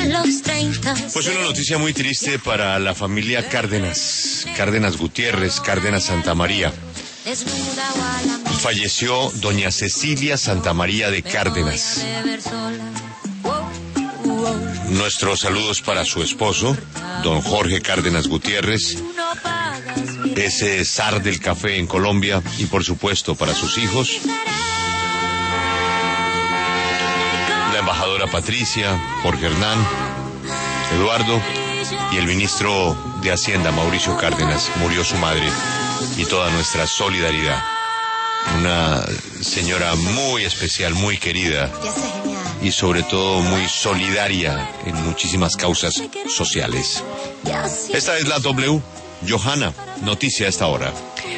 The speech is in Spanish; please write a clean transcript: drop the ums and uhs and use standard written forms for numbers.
Pues una noticia muy triste para la familia Cárdenas Gutiérrez, Cárdenas Santa María. Falleció doña Cecilia Santa María de Cárdenas. Nuestros saludos para su esposo, don Jorge Cárdenas Gutiérrez, ese zar del café en Colombia, y por supuesto para sus hijos, la embajadora Patricia, Jorge Hernán, Eduardo y el ministro de Hacienda, Mauricio Cárdenas. Murió su madre y toda nuestra solidaridad. Una señora muy especial, muy querida y sobre todo muy solidaria en muchísimas causas sociales. Esta es la W. Johanna, noticia a esta hora.